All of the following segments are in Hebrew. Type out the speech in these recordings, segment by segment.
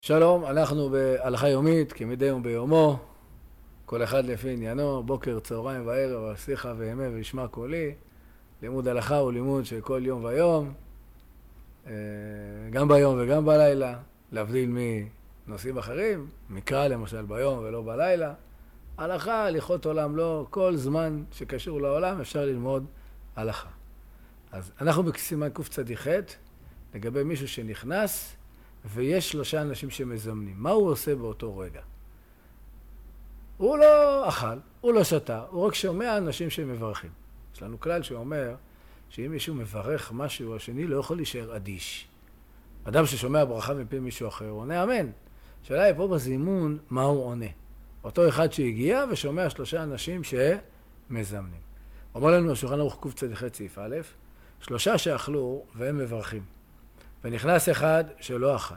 שלום, אנחנו בהלכה יומית, כמדי יום ביומו, כל אחד לפי עניינו, בוקר, צהריים וערב, אשיחה וימי וישמע קולי. לימוד הלכה הוא לימוד של כל יום ויום, גם ביום וגם בלילה, להבדיל מנושאים אחרים, מקרא למשל ביום ולא בלילה. הלכה, הליכות עולם לא, כל זמן שקשור לעולם אפשר ללמוד הלכה. אז אנחנו בסימן קצ"ח, לגבי מישהו שנכנס, ויש 3 אנשים שמזמנים. מה הוא עושה באותו רגע? הוא לא אכל, הוא לא שתה, הוא רק שומע אנשים שמברכים. יש לנו כלל שאומר שאם מישהו מברך משהו, השני לא יכול להישאר אדיש. אדם ששומע ברכה מפי מישהו אחר, עונה אמן. השאלה היא פה בזימון, מה הוא עונה? אותו אחד שהגיע ושומע 3 אנשים שמזמנים. אומר לנו השולחן ערוך קצ"ח סעיף א', 3 שאכלו והם מברכים. ונכנס אחד שלא אכל.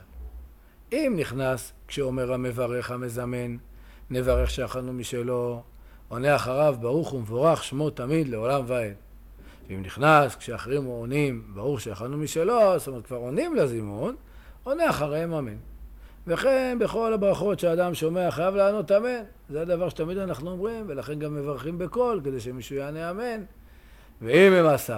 אם נכנס כשאומר המברך המזמן, נברך שאכלנו משלו, עונה אחריו ברוך ומבורך שמו תמיד לעולם ועד. ואם נכנס כשאחרים עונים ברוך שאכלנו משלו, זאת אומרת כבר עונים לזימון, עונה אחריהם אמן. וכן בכל הברכות שהאדם שומע חייב לענות אמן. זה הדבר שתמיד אנחנו אומרים, ולכן גם מברכים בקול כדי שמישהו יענה אמן. ואם הם 10,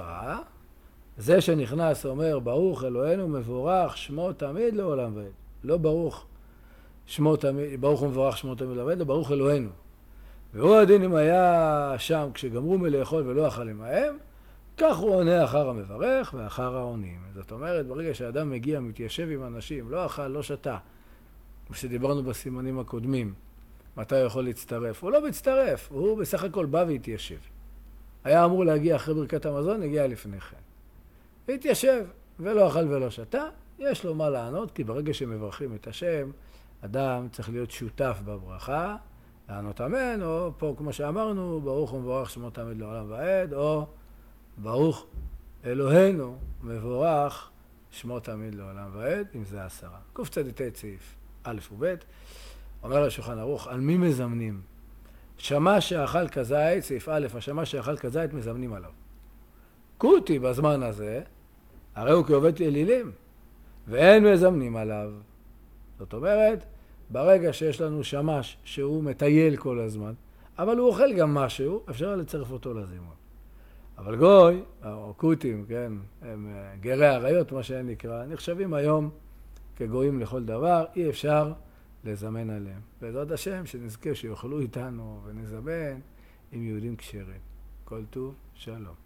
זה שנכנס אומר ברוך אלוהינו מבורך שמו תמיד לעולם ועד. לא ברוך שמו תמיד, ברוך ומבורך שמו תמיד לעולם ועד, לא ברוך אלוהינו. והוא הדין אם היה שם כשגמרו מלאכול ולא אכל עמהם, כך הוא עונה אחר המברך ואחר העונים. זאת אומרת, ברגע שאדם מגיע, מתיישב עם אנשים, לא אכל, לא שתה, שדיברנו בסימנים הקודמים, מתי הוא יכול להצטרף? הוא לא מצטרף, הוא בסך הכל בא והתיישב. היה אמור להגיע אחרי ברכת המזון, הגיע לפני כן. והתיישב, ולא אכל ולא שתה, יש לו מה לענות, כי ברגע שמברכים את השם, אדם צריך להיות שותף בברכה, לענות אמן, או פה כמו שאמרנו, ברוך ומבורך שמו תמיד לעולם ועד, או ברוך אלוהינו מבורך שמו תמיד לעולם ועד, אם זה 10. קצ"ט סעיף א' וב', אומר לשולחן ערוך, על מי מזמנים? שמע שאכל כזית, סעיף א', השמע שאכל כזית מזמנים עליו. קוטי בזמן הזה, הרי הוא כעובד אלילים, ואין מזמנים עליו. זאת אומרת, ברגע שיש לנו שמש שהוא מטייל כל הזמן, אבל הוא אוכל גם משהו, אפשר לצרף אותו לזימון. אבל גוי, או קוטים, כן, הם גרי עריות, מה שנקרא, נחשבים היום כגויים לכל דבר, אי אפשר לזמן עליהם. בעזרת השם, שנזכה שיאכלו איתנו ונזמן עם יהודים כשרים. כל טוב, שלום.